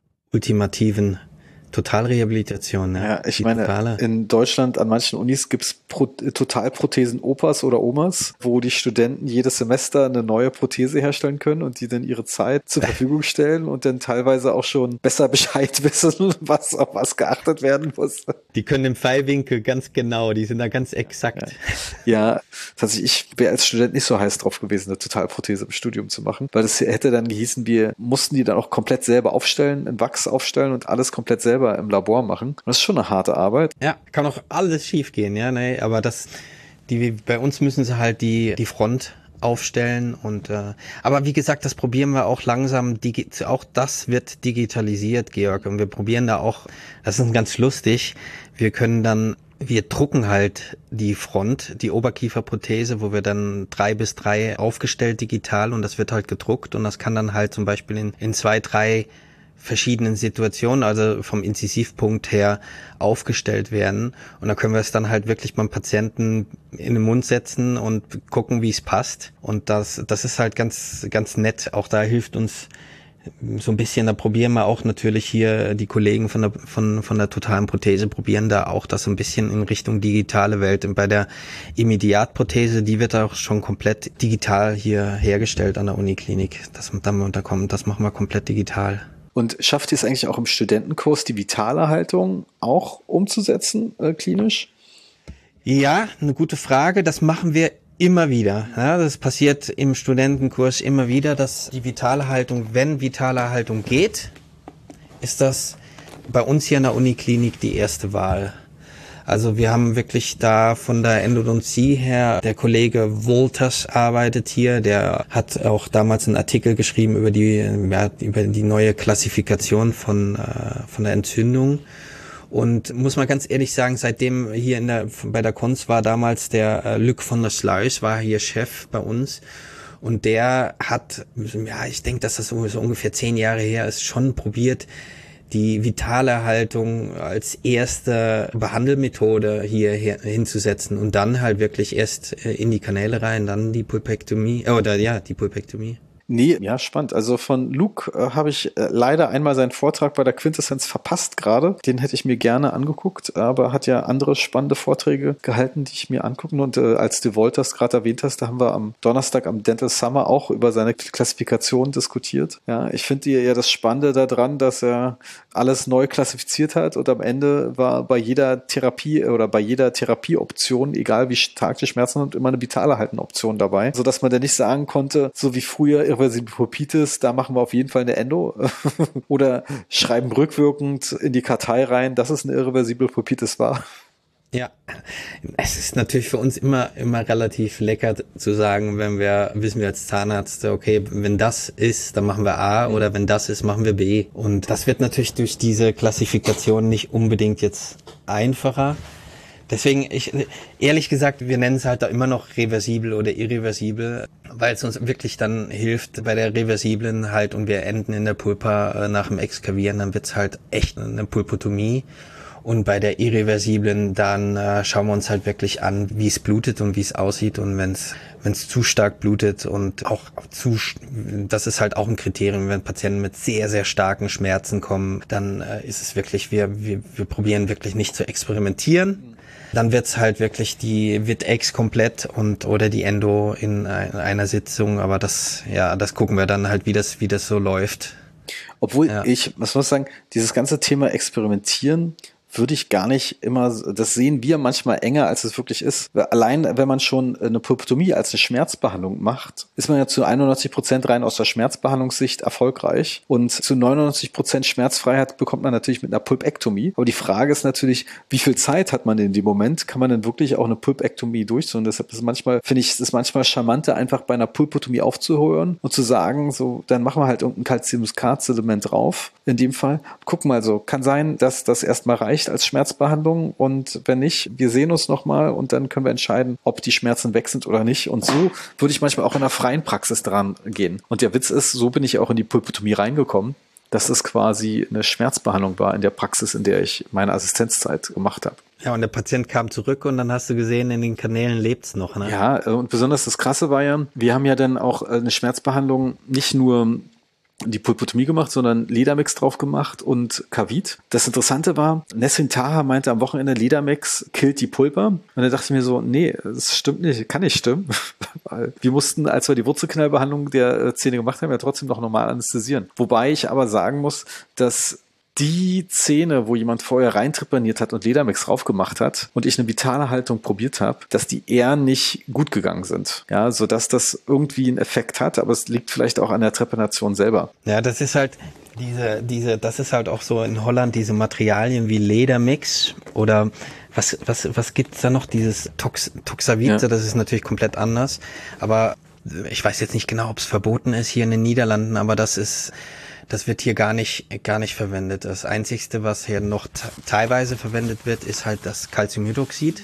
ultimativen Totalrehabilitation. Ja, ja ich meine, totale. In Deutschland an manchen Unis gibt's Pro- Totalprothesen Opas oder Omas, wo die Studenten jedes Semester eine neue Prothese herstellen können und die dann ihre Zeit zur Verfügung stellen und dann teilweise auch schon besser Bescheid wissen, was auf was geachtet werden muss. Die können im Pfeilwinkel ganz genau, die sind da ganz exakt. Ja, ja, tatsächlich, ich wäre als Student nicht so heiß drauf gewesen, eine Totalprothese im Studium zu machen, weil das hätte dann gehießen, wir mussten die dann auch komplett selber aufstellen, in Wachs aufstellen und alles komplett selber im Labor machen. Das ist schon eine harte Arbeit. Ja, kann auch alles schief gehen, ja, nee, aber das, die, bei uns müssen sie halt die, die Front aufstellen und, äh, aber wie gesagt, das probieren wir auch langsam, digi- auch das wird digitalisiert, Georg, und wir probieren da auch, das ist ganz lustig, wir können dann, wir drucken halt die Front, die Oberkieferprothese, wo wir dann drei bis drei aufgestellt digital und das wird halt gedruckt und das kann dann halt zum Beispiel in, in zwei, drei verschiedenen Situationen, also vom Inzisivpunkt her aufgestellt werden. Und da können wir es dann halt wirklich beim Patienten in den Mund setzen und gucken, wie es passt. Und das, das ist halt ganz, ganz nett. Auch da hilft uns so ein bisschen, da probieren wir auch natürlich hier, die Kollegen von der, von, von der totalen Prothese probieren da auch das so ein bisschen in Richtung digitale Welt. Und bei der Immediatprothese, die wird auch schon komplett digital hier hergestellt an der Uniklinik. Das, da kommt, das machen wir komplett digital. Und schafft ihr es eigentlich auch im Studentenkurs, die Vitalerhaltung auch umzusetzen, äh, klinisch? Ja, eine gute Frage. Das machen wir immer wieder. Ja, das passiert im Studentenkurs immer wieder, dass die Vitalerhaltung, wenn Vitalerhaltung geht, ist das bei uns hier in der Uniklinik die erste Wahl. Also wir haben wirklich da von der Endodontie her, der Kollege Wolters arbeitet hier, der hat auch damals einen Artikel geschrieben über die, ja, über die neue Klassifikation von, äh, von der Entzündung. Und muss man ganz ehrlich sagen, seitdem hier in der, bei der Cons war damals der äh, Luc von der Sluis, war hier Chef bei uns. Und der hat, ja, ich denke, dass das so, so ungefähr zehn Jahre her ist, schon probiert, die Vitalerhaltung als erste Behandelmethode hier hinzusetzen und dann halt wirklich erst in die Kanäle rein, dann die Pulpektomie, oder ja, die Pulpektomie. Nee, ja, spannend. Also von Luke äh, habe ich äh, leider einmal seinen Vortrag bei der Quintessenz verpasst gerade. Den hätte ich mir gerne angeguckt, aber hat ja andere spannende Vorträge gehalten, die ich mir angucken. Und äh, als du Wolters gerade erwähnt hast, da haben wir am Donnerstag am Dental Summer auch über seine Klassifikation diskutiert. Ja, ich finde ja das Spannende daran, dass er alles neu klassifiziert hat und am Ende war bei jeder Therapie oder bei jeder Therapieoption, egal wie stark die Schmerzen sind, immer eine Vitalerhalten-Option dabei, sodass man dann nicht sagen konnte, so wie früher irreversible Pulpitis, da machen wir auf jeden Fall eine Endo oder schreiben rückwirkend in die Kartei rein, dass es eine irreversible Pulpitis war. Ja, es ist natürlich für uns immer immer relativ lecker zu sagen, wenn wir, wissen wir als Zahnarzt, okay, wenn das ist, dann machen wir A oder wenn das ist, machen wir B. Und das wird natürlich durch diese Klassifikation nicht unbedingt jetzt einfacher. Deswegen, ich ehrlich gesagt, wir nennen es halt da immer noch reversibel oder irreversibel, weil es uns wirklich dann hilft bei der reversiblen halt und wir enden in der Pulpa äh, nach dem Exkavieren, dann wird's halt echt eine Pulpotomie. Und bei der irreversiblen, dann äh, schauen wir uns halt wirklich an, wie es blutet und wie es aussieht. Und wenn es wenn es zu stark blutet und auch zu, das ist halt auch ein Kriterium, wenn Patienten mit sehr, sehr starken Schmerzen kommen, dann äh, ist es wirklich, wir, wir, wir probieren wirklich nicht zu experimentieren. Dann wird's halt wirklich die Vit-Ex komplett und oder die Endo in einer Sitzung. Aber das, ja, das gucken wir dann halt, wie das, wie das so läuft. Obwohl ja. ich, was muss ich sagen, dieses ganze Thema Experimentieren würde ich gar nicht immer, das sehen wir manchmal enger, als es wirklich ist. Allein, wenn man schon eine Pulpotomie als eine Schmerzbehandlung macht, ist man ja zu einundneunzig Prozent rein aus der Schmerzbehandlungssicht erfolgreich und zu neunundneunzig Prozent Schmerzfreiheit bekommt man natürlich mit einer Pulpektomie. Aber die Frage ist natürlich, wie viel Zeit hat man in dem Moment? Kann man denn wirklich auch eine Pulpektomie durchführen? Deshalb ist manchmal, finde ich, es ist manchmal charmanter, einfach bei einer Pulpotomie aufzuhören und zu sagen, so, dann machen wir halt irgendein Calcium-Muskat-Sediment drauf. In dem Fall. Guck mal, so, kann sein, dass das erstmal reicht als Schmerzbehandlung und wenn nicht, wir sehen uns nochmal und dann können wir entscheiden, ob die Schmerzen weg sind oder nicht. Und so würde ich manchmal auch in der freien Praxis dran gehen. Und der Witz ist, so bin ich auch in die Pulpotomie reingekommen, dass es quasi eine Schmerzbehandlung war in der Praxis, in der ich meine Assistenzzeit gemacht habe. Ja, und der Patient kam zurück und dann hast du gesehen, in den Kanälen lebt's noch, ne? Ja, und besonders das Krasse war ja, wir haben ja dann auch eine Schmerzbehandlung nicht nur die Pulpotomie gemacht, sondern Ledamix drauf gemacht und Kavit. Das Interessante war, Nesrin Taha meinte am Wochenende, Ledamix killt die Pulpa. Und da dachte ich mir so, nee, das stimmt nicht, kann nicht stimmen. Wir mussten, als wir die Wurzelknallbehandlung der Zähne gemacht haben, ja trotzdem noch normal anästhesieren. Wobei ich aber sagen muss, dass die Zähne, wo jemand vorher reintrepaniert hat und Ledamix drauf gemacht hat und ich eine vitale Haltung probiert habe, dass die eher nicht gut gegangen sind. Ja, sodass das irgendwie einen Effekt hat, aber es liegt vielleicht auch an der Trepanation selber. Ja, das ist halt diese, diese, das ist halt auch so in Holland, diese Materialien wie Ledamix oder was, was, was gibt's da noch? Dieses Tox, Toxavit, ja. Das ist natürlich komplett anders. Aber ich weiß jetzt nicht genau, ob es verboten ist hier in den Niederlanden, aber das ist, Das wird hier gar nicht, gar nicht verwendet. Das Einzigste, was hier noch t- teilweise verwendet wird, ist halt das Calciumhydroxid.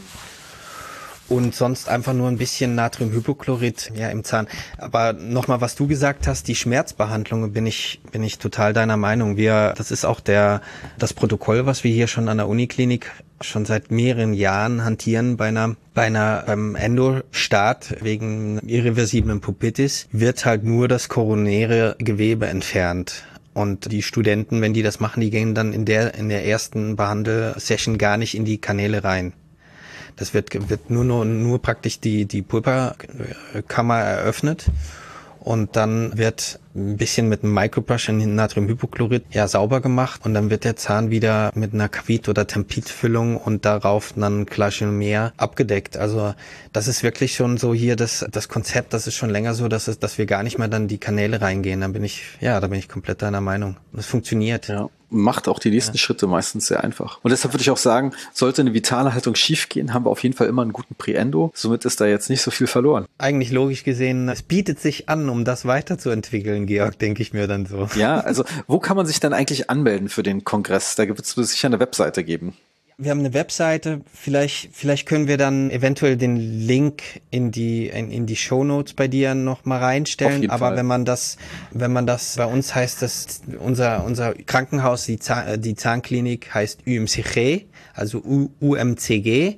Und sonst einfach nur ein bisschen Natriumhypochlorid, ja, im Zahn. Aber nochmal, was du gesagt hast, die Schmerzbehandlung, bin ich, bin ich total deiner Meinung. Wir, das ist auch der, das Protokoll, was wir hier schon an der Uniklinik schon seit mehreren Jahren hantieren bei einer, bei einer, beim Endostart wegen irreversiblen Pulpitis wird halt nur das koronäre Gewebe entfernt. Und die Studenten, wenn die das machen, die gehen dann in der, in der ersten Behandelsession gar nicht in die Kanäle rein. Das wird, wird nur, nur, nur praktisch die, die Pulperkammer eröffnet und dann wird ein bisschen mit einem Microbrush in Natriumhypochlorid ja sauber gemacht und dann wird der Zahn wieder mit einer Kavit- oder Tempitfüllung und darauf dann Glasiomer abgedeckt. Also das ist wirklich schon so hier das, das Konzept, das ist schon länger so, dass es, dass wir gar nicht mehr dann die Kanäle reingehen. Da bin ich, ja, da bin ich komplett deiner Meinung. Das funktioniert. Ja. Macht auch die nächsten ja. Schritte meistens sehr einfach. Und deshalb würde ich auch sagen, sollte eine vitale Haltung schief gehen, haben wir auf jeden Fall immer einen guten Präendo. Somit ist da jetzt nicht so viel verloren. Eigentlich logisch gesehen, es bietet sich an, um das weiterzuentwickeln, Georg, denke ich mir dann so. Ja, also wo kann man sich dann eigentlich anmelden für den Kongress? Da wird es sicher eine Webseite geben. Wir haben eine Webseite, vielleicht vielleicht können wir dann eventuell den Link in die in, in die Shownotes bei dir noch mal reinstellen, aber Fall. wenn man das wenn man das bei uns heißt das unser unser Krankenhaus, die Zahn, die Zahnklinik heißt U M C G, also U M C G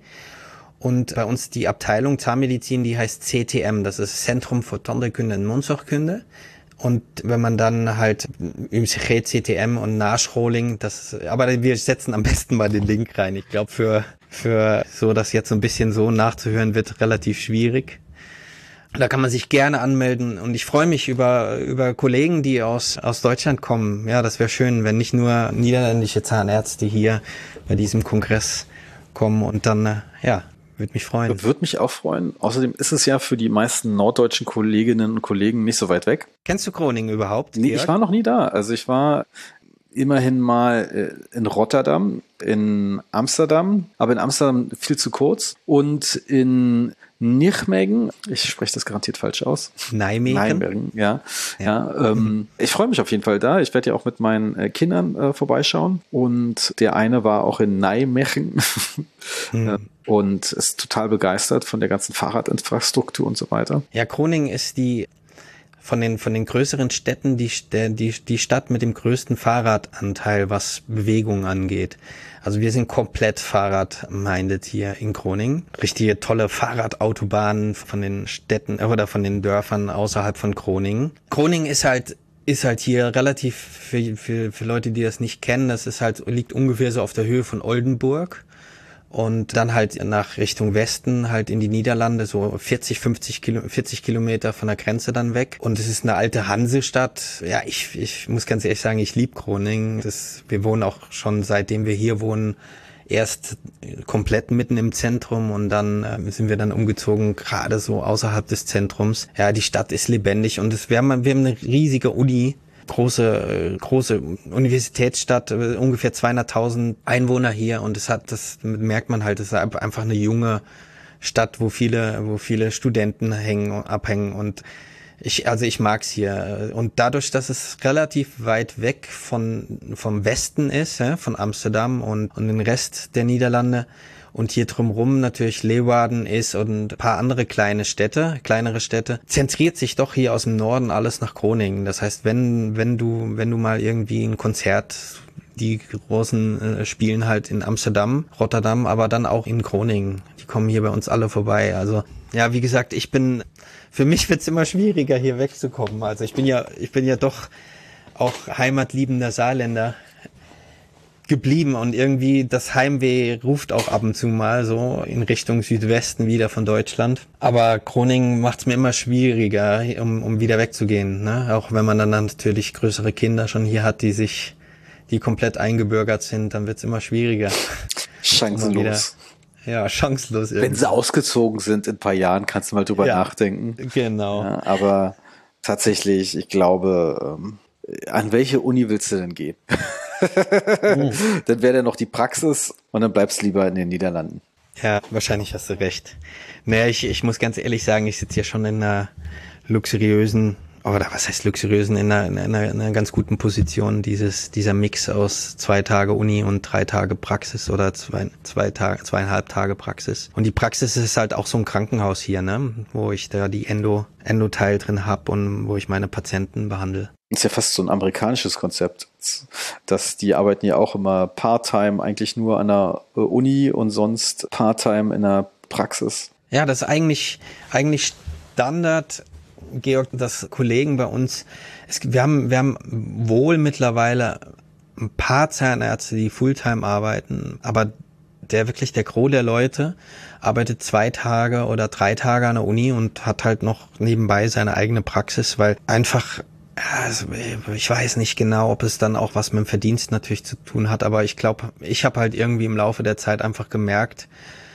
und bei uns die Abteilung Zahnmedizin, die heißt C T M, das ist Zentrum für Tandheelkunde und Mondzorgkunde. Und wenn man dann halt U M C G, C T M und Nachschroling, das, aber wir setzen am besten mal den Link rein. Ich glaube, für, für so das jetzt so ein bisschen so nachzuhören wird relativ schwierig. Da kann man sich gerne anmelden und ich freue mich über, über Kollegen, die aus, aus Deutschland kommen. Ja, das wäre schön, wenn nicht nur niederländische Zahnärzte hier bei diesem Kongress kommen und dann, ja, würde mich freuen. Würde mich auch freuen. Außerdem ist es ja für die meisten norddeutschen Kolleginnen und Kollegen nicht so weit weg. Kennst du Groningen überhaupt? Nee, Georg? Ich war noch nie da. Also ich war immerhin mal in Rotterdam, in Amsterdam, aber in Amsterdam viel zu kurz und in Nijmegen, ich spreche das garantiert falsch aus. Nijmegen. Nijmegen, ja. ja. ja ähm, ich freue mich auf jeden Fall da. Ich werde ja auch mit meinen äh, Kindern äh, vorbeischauen und der eine war auch in Nijmegen mhm. und ist total begeistert von der ganzen Fahrradinfrastruktur und so weiter. Ja, Groningen ist die von den von den größeren Städten die die die Stadt mit dem größten Fahrradanteil, was Bewegung angeht. Also wir sind komplett Fahrrad-minded hier in Groningen. Richtige tolle Fahrradautobahnen von den Städten oder von den Dörfern außerhalb von Groningen. Groningen ist halt ist halt hier relativ für für für Leute, die das nicht kennen, das ist halt liegt ungefähr so auf der Höhe von Oldenburg. Und dann halt nach Richtung Westen, halt in die Niederlande, so vierzig, fünfzig Kilo, vierzig Kilometer von der Grenze dann weg. Und es ist eine alte Hansestadt. Ja, ich, ich muss ganz ehrlich sagen, ich liebe Groningen. Das, wir wohnen auch schon, seitdem wir hier wohnen, erst komplett mitten im Zentrum und dann äh, sind wir dann umgezogen, gerade so außerhalb des Zentrums. Ja, die Stadt ist lebendig und es, wir haben, wir haben eine riesige Uni, große, große Universitätsstadt, ungefähr zweihunderttausend Einwohner hier und es hat, das merkt man halt, es ist einfach eine junge Stadt, wo viele, wo viele Studenten hängen, abhängen und ich, also ich mag's hier. Und dadurch, dass es relativ weit weg von, vom Westen ist, ja, von Amsterdam und, und den Rest der Niederlande und hier drumherum natürlich Leeuwarden ist und ein paar andere kleine Städte, kleinere Städte, zentriert sich doch hier aus dem Norden alles nach Groningen. Das heißt, wenn, wenn du, wenn du mal irgendwie ein Konzert, die großen äh, spielen halt in Amsterdam, Rotterdam, aber dann auch in Groningen. Die kommen hier bei uns alle vorbei. Also, ja, wie gesagt, ich bin, für mich wird's immer schwieriger, hier wegzukommen. Also ich bin ja, ich bin ja doch auch heimatliebender Saarländer geblieben und irgendwie das Heimweh ruft auch ab und zu mal so in Richtung Südwesten wieder von Deutschland. Aber Groningen macht's mir immer schwieriger, um, um wieder wegzugehen, ne? Auch wenn man dann natürlich größere Kinder schon hier hat, die sich, die komplett eingebürgert sind, dann wird's immer schwieriger. Chancenlos. Ja, chancenlos irgendwie. Wenn sie ausgezogen sind in ein paar Jahren, kannst du mal drüber ja, nachdenken. Genau. Ja, aber tatsächlich, ich glaube, ähm, an welche Uni willst du denn gehen? uh. Dann wäre da noch die Praxis und dann bleibst du lieber in den Niederlanden. Ja, wahrscheinlich hast du recht. Naja, ich, ich muss ganz ehrlich sagen, ich sitze hier schon in einer luxuriösen, oder was heißt luxuriösen, in einer, in einer, in einer ganz guten Position, dieses, dieser Mix aus zwei Tage Uni und drei Tage Praxis oder zwei, zwei Tage, zweieinhalb Tage Praxis. Und die Praxis ist halt auch so ein Krankenhaus hier, ne, wo ich da die Endo, Endo-Teil drin hab und wo ich meine Patienten behandle. Das ist ja fast so ein amerikanisches Konzept, dass die arbeiten ja auch immer Part-Time eigentlich nur an der Uni und sonst Part-Time in der Praxis. Ja, das ist eigentlich, eigentlich Standard, Georg, dass Kollegen bei uns, es, wir haben, wir haben wohl mittlerweile ein paar Zahnärzte, die Fulltime arbeiten, aber der wirklich, der Gros der Leute arbeitet zwei Tage oder drei Tage an der Uni und hat halt noch nebenbei seine eigene Praxis, weil einfach, also ich weiß nicht genau, ob es dann auch was mit dem Verdienst natürlich zu tun hat, aber ich glaube, ich habe halt irgendwie im Laufe der Zeit einfach gemerkt,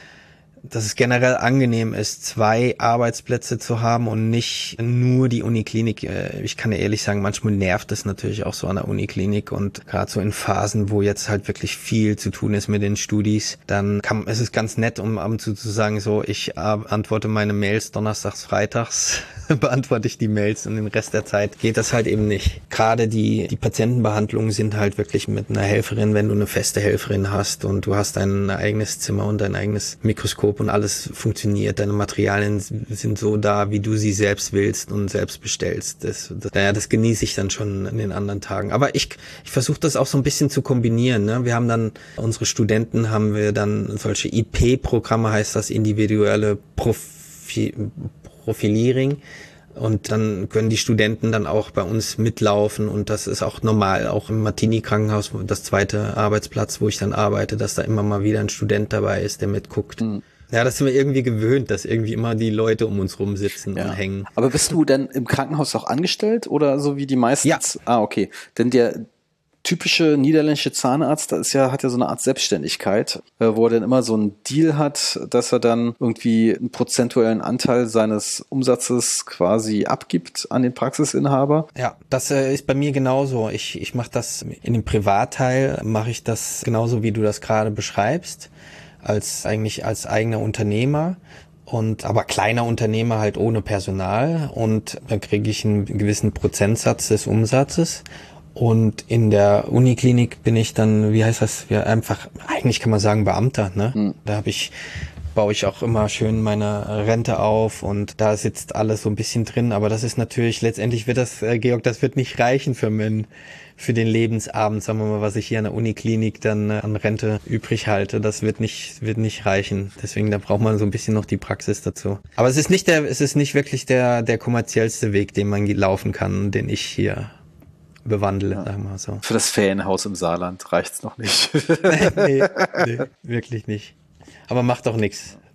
dass es generell angenehm ist, zwei Arbeitsplätze zu haben und nicht nur die Uniklinik. Ich kann ja ehrlich sagen, manchmal nervt es natürlich auch so an der Uniklinik und gerade so in Phasen, wo jetzt halt wirklich viel zu tun ist mit den Studis, dann kann, es ist ganz nett, um ab und zu zu sagen, so, ich antworte meine Mails donnerstags, freitags, beantworte ich die Mails und den Rest der Zeit geht das halt eben nicht. Gerade die, die Patientenbehandlungen sind halt wirklich mit einer Helferin, wenn du eine feste Helferin hast und du hast dein eigenes Zimmer und dein eigenes Mikroskop und alles funktioniert, deine Materialien sind so da, wie du sie selbst willst und selbst bestellst. Das, das, naja, das genieße ich dann schon in den anderen Tagen. Aber ich, ich versuche das auch so ein bisschen zu kombinieren. Ne? Wir haben dann, unsere Studenten haben wir dann solche I P-Programme, heißt das, individuelle Profi, Profilierung. Und dann können die Studenten dann auch bei uns mitlaufen und das ist auch normal, auch im Martini-Krankenhaus, das zweite Arbeitsplatz, wo ich dann arbeite, dass da immer mal wieder ein Student dabei ist, der mitguckt. Mhm. Ja, das sind wir irgendwie gewöhnt, dass irgendwie immer die Leute um uns rum sitzen ja. und hängen. Aber bist du denn im Krankenhaus auch angestellt oder so wie die meisten? Ja. Ah, okay. Denn der typische niederländische Zahnarzt, da ist ja, hat ja so eine Art Selbstständigkeit, äh, wo er dann immer so einen Deal hat, dass er dann irgendwie einen prozentuellen Anteil seines Umsatzes quasi abgibt an den Praxisinhaber. Ja, das äh, ist bei mir genauso. Ich, ich mache das in dem Privatteil, mache ich das genauso, wie du das gerade beschreibst, als eigentlich als eigener Unternehmer. Und aber kleiner Unternehmer halt ohne Personal und da kriege ich einen gewissen Prozentsatz des Umsatzes. Und in der Uniklinik bin ich dann, wie heißt das, ja, einfach, eigentlich kann man sagen Beamter, ne? Mhm. Da habe ich, baue ich auch immer schön meine Rente auf und da sitzt alles so ein bisschen drin, aber das ist natürlich, letztendlich wird das, äh, Georg, das wird nicht reichen für mein, für den Lebensabend, sagen wir mal, was ich hier an der Uniklinik dann äh, an Rente übrig halte, das wird nicht, wird nicht reichen. Deswegen, da braucht man so ein bisschen noch die Praxis dazu. Aber es ist nicht der, es ist nicht wirklich der, der kommerziellste Weg, den man laufen kann, den ich hier bewandle, ja. Sagen wir mal so. Für das Ferienhaus im Saarland reicht's noch nicht. nee, nee, wirklich nicht. Aber macht doch nichts.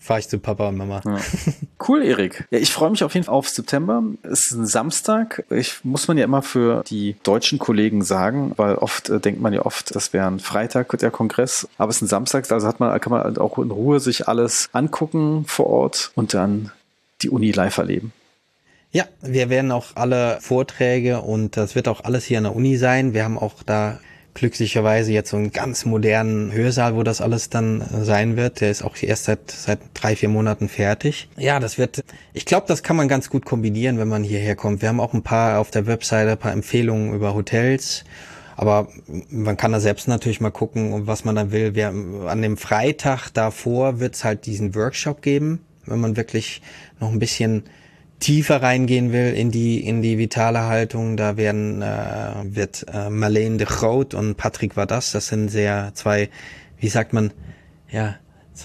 fahre ich zu Papa und Mama. Ja. Cool, Erik. Ja, ich freue mich auf jeden Fall auf September. Es ist ein Samstag. Ich muss man ja immer für die deutschen Kollegen sagen, weil oft äh, denkt man ja oft, das wäre ein Freitag der Kongress, aber es ist ein Samstag, also hat man, kann man halt auch in Ruhe sich alles angucken vor Ort und dann die Uni live erleben. Ja, wir werden auch alle Vorträge und das wird auch alles hier an der Uni sein. Wir haben auch da glücklicherweise jetzt so einen ganz modernen Hörsaal, wo das alles dann sein wird. Der ist auch erst seit seit drei, vier Monaten fertig. Ja, das wird, ich glaube, das kann man ganz gut kombinieren, wenn man hierher kommt. Wir haben auch ein paar auf der Webseite, ein paar Empfehlungen über Hotels. Aber man kann da selbst natürlich mal gucken, was man da will. Wir, an dem Freitag davor wird es halt diesen Workshop geben, wenn man wirklich noch ein bisschen tiefer reingehen will in die in die vitale Haltung. Da werden äh, wird äh, Marleen de Groot und Patrick Wadas, das sind sehr zwei, wie sagt man, ja,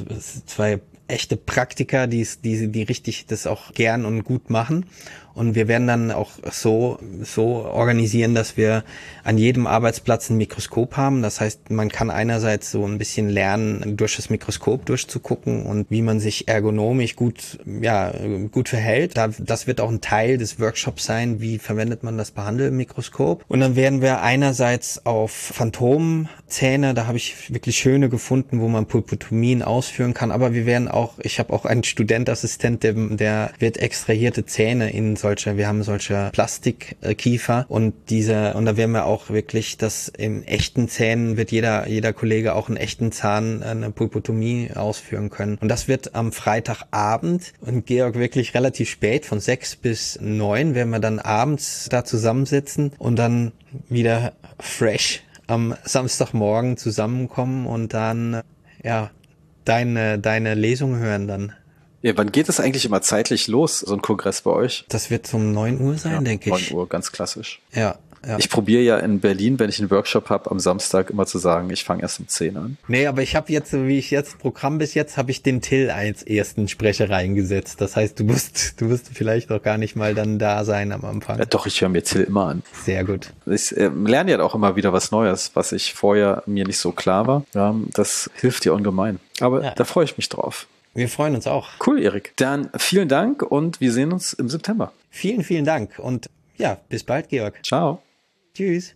zwei echte Praktiker, die die die richtig das auch gern und gut machen. Und wir werden dann auch so so organisieren, dass wir an jedem Arbeitsplatz ein Mikroskop haben. Das heißt, man kann einerseits so ein bisschen lernen, durch das Mikroskop durchzugucken und wie man sich ergonomisch gut ja gut verhält. Das wird auch ein Teil des Workshops sein, wie verwendet man das Behandelmikroskop. Und dann werden wir einerseits auf Phantomzähne, da habe ich wirklich schöne gefunden, wo man Pulpotomien ausführen kann. Aber wir werden auch, ich habe auch einen Studentassistent, der, der wird extrahierte Zähne in solche, wir haben solche Plastikkiefer und diese, und da werden wir auch wirklich, dass in echten Zähnen wird jeder, jeder Kollege auch einen echten Zahn, eine Pulpotomie ausführen können. Und das wird am Freitagabend und Georg wirklich relativ spät, von sechs bis neun werden wir dann abends da zusammensitzen und dann wieder fresh am Samstagmorgen zusammenkommen und dann, ja, deine, deine Lesung hören dann. Ja, wann geht es eigentlich immer zeitlich los, so ein Kongress bei euch? Das wird um neun Uhr sein, ja, denke ich. neun Uhr, ganz klassisch. Ja, ja. Ich probiere ja in Berlin, wenn ich einen Workshop habe, am Samstag immer zu sagen, ich fange erst um zehn an. Nee, aber ich habe jetzt, so wie ich jetzt Programm bis jetzt, habe ich den Till als ersten Sprecher reingesetzt. Das heißt, du musst, du musst vielleicht auch gar nicht mal dann da sein am Anfang. Ja, doch, ich höre mir Till immer an. Sehr gut. Ich äh, lerne ja auch immer wieder was Neues, was ich vorher mir nicht so klar war. Ja, das hilft dir ungemein. Aber ja, da freue ich mich drauf. Wir freuen uns auch. Cool, Erik. Dann vielen Dank und wir sehen uns im September. Vielen, vielen Dank und ja, bis bald, Georg. Ciao. Tschüss.